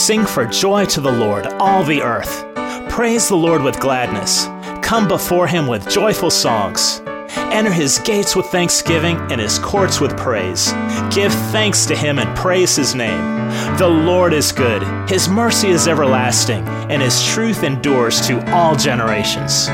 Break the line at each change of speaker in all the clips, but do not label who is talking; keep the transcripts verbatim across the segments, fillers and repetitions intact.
Sing for joy to the Lord, all the earth. Praise the Lord with gladness. Come before him with joyful songs. Enter his gates with thanksgiving and his courts with praise. Give thanks to him and praise his name. The Lord is good. His mercy is everlasting, and his truth endures to all generations.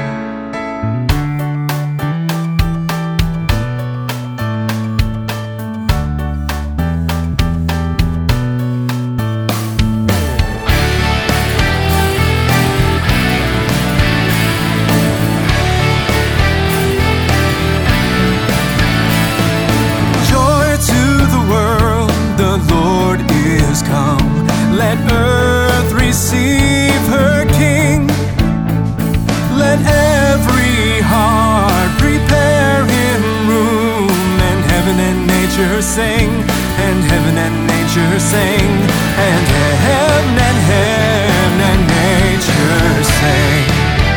Let earth receive her King. Let every heart prepare him room. And heaven and nature sing, and heaven and nature sing, and heaven and heaven and nature sing.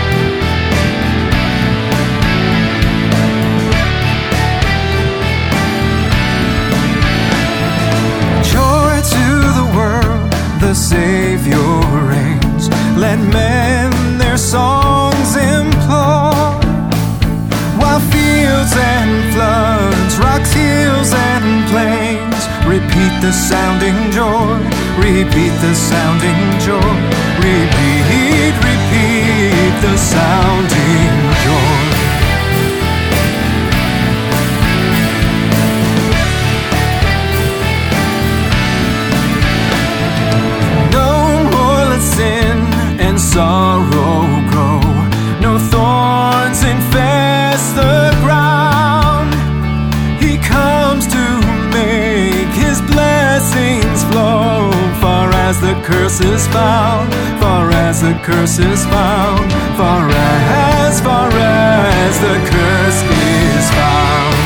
The Savior reigns. Let men their songs implore, while fields and floods, rocks, hills and plains repeat the sounding joy, repeat the sounding joy, repeat, repeat the sounding joy. Sorrow grow, no thorns infest the ground. He comes to make his blessings flow, far as the curse is found, far as the curse is found, far as, far as the curse is found.